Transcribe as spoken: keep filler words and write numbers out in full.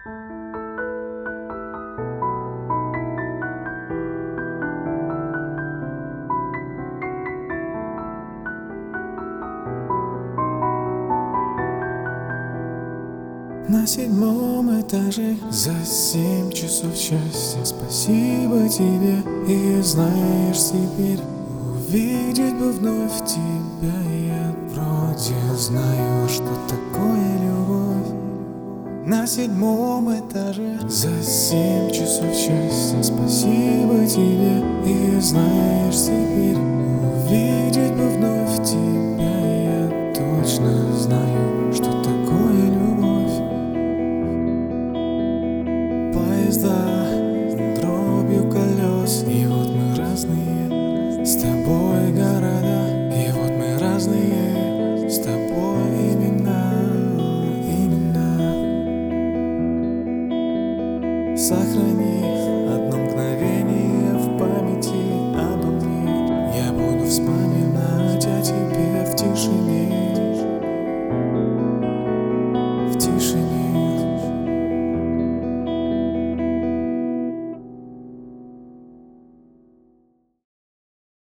На седьмом этаже за семь часов счастья. Спасибо тебе. И знаешь, теперь увидеть бы вновь тебя. Я вроде знаю, что такое любовь. На седьмом этаже за семь часов счастья. Спасибо тебе. И знаешь, теперь увидеть бы вновь тебя. Я точно знаю, что такое любовь. Поезда дробью колес, и вот мы разные с тобой города, и вот мы разные с тобой имена, имена. Сохрани